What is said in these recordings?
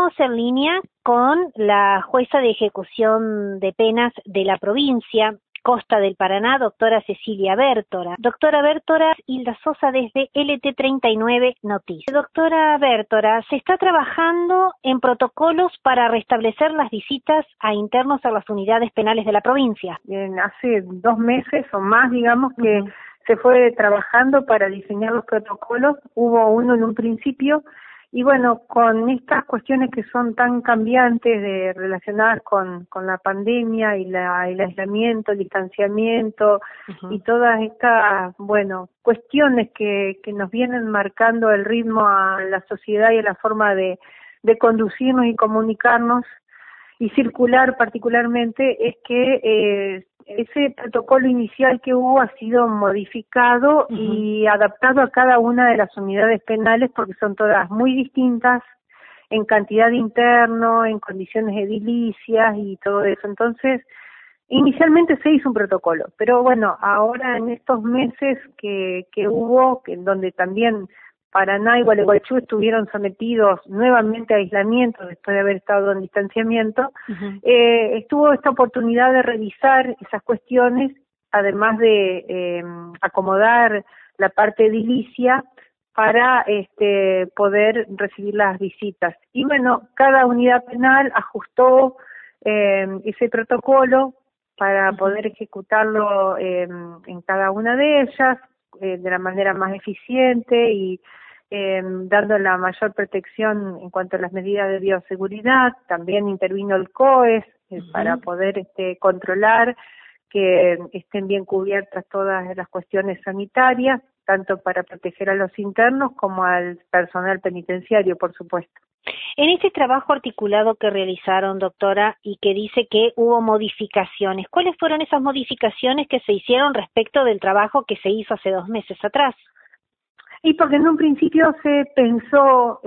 Estamos en línea con la jueza de ejecución de penas de la provincia Costa del Paraná, doctora Cecilia Bértora. Doctora Bértora, Hilda Sosa desde LT39 Noticias. Doctora Bértora, se está trabajando en protocolos para restablecer las visitas a internos a las unidades penales de la provincia. Hace 2 meses o más, digamos, que se fue trabajando para diseñar los protocolos. Hubo uno en un principio. Y bueno, con estas cuestiones que son tan cambiantes relacionadas con la pandemia y el aislamiento, el distanciamiento y todas estas, cuestiones que nos vienen marcando el ritmo a la sociedad y a la forma de conducirnos y comunicarnos y circular particularmente, es que ese protocolo inicial que hubo ha sido modificado y adaptado a cada una de las unidades penales, porque son todas muy distintas en cantidad de internos, en condiciones edilicias y todo eso. Entonces, inicialmente se hizo un protocolo, pero bueno, ahora en estos meses que hubo, donde también Paraná y Gualeguaychú estuvieron sometidos nuevamente a aislamiento después de haber estado en distanciamiento, estuvo esta oportunidad de revisar esas cuestiones, además de acomodar la parte edilicia para poder recibir las visitas. Y bueno, cada unidad penal ajustó ese protocolo para poder ejecutarlo en cada una de ellas de la manera más eficiente y dando la mayor protección en cuanto a las medidas de bioseguridad. También intervino el COES para poder controlar que estén bien cubiertas todas las cuestiones sanitarias, tanto para proteger a los internos como al personal penitenciario, por supuesto. En este trabajo articulado que realizaron, doctora, y que dice que hubo modificaciones, ¿cuáles fueron esas modificaciones que se hicieron respecto del trabajo que se hizo hace 2 meses atrás? Y porque en un principio se pensó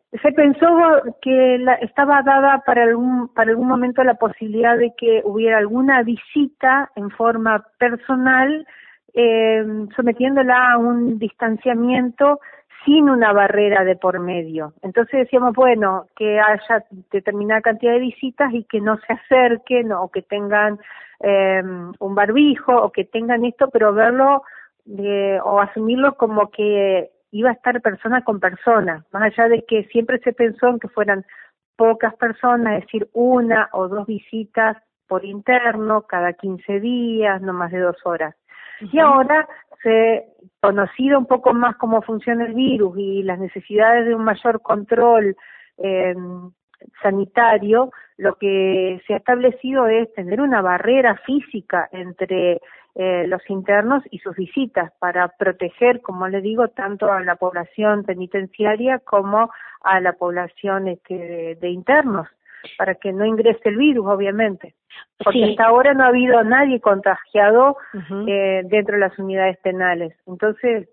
que estaba dada para algún momento la posibilidad de que hubiera alguna visita en forma personal, sometiéndola a un distanciamiento sin una barrera de por medio. Entonces decíamos, bueno, que haya determinada cantidad de visitas y que no se acerquen o que tengan un barbijo o que tengan esto, pero verlo o asumirlo como que iba a estar persona con persona, más allá de que siempre se pensó en que fueran pocas personas, es decir, 1 o 2 visitas por interno cada 15 días, no más de 2 horas. Y ahora, conocido un poco más cómo funciona el virus y las necesidades de un mayor control sanitario, lo que se ha establecido es tener una barrera física entre los internos y sus visitas para proteger, como le digo, tanto a la población penitenciaria como a la población de internos, para que no ingrese el virus, obviamente. Porque hasta ahora no ha habido nadie contagiado dentro de las unidades penales. Entonces,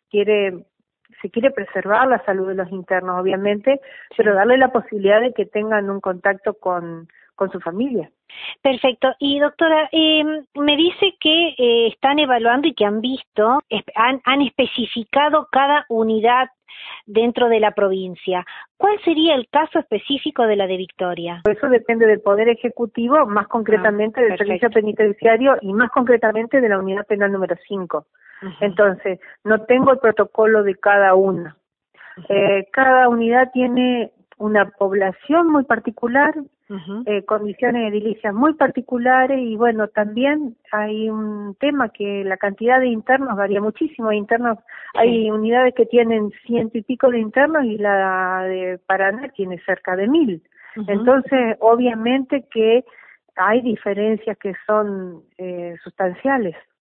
se quiere preservar la salud de los internos, obviamente, pero darle la posibilidad de que tengan un contacto con su familia. Perfecto. Y doctora, me dice que están evaluando y que han visto, han especificado cada unidad dentro de la provincia. ¿Cuál sería el caso específico de la de Victoria? Eso depende del Poder Ejecutivo, más concretamente del Servicio Penitenciario y más concretamente de la Unidad Penal número 5. Entonces, no tengo el protocolo de cada una. Cada unidad tiene una población muy particular, condiciones edilicias muy particulares y bueno, también hay un tema que la cantidad de internos varía muchísimo. Hay unidades que tienen 100 y pico de internos y la de Paraná tiene cerca de 1000. Entonces, obviamente que hay diferencias que son sustanciales.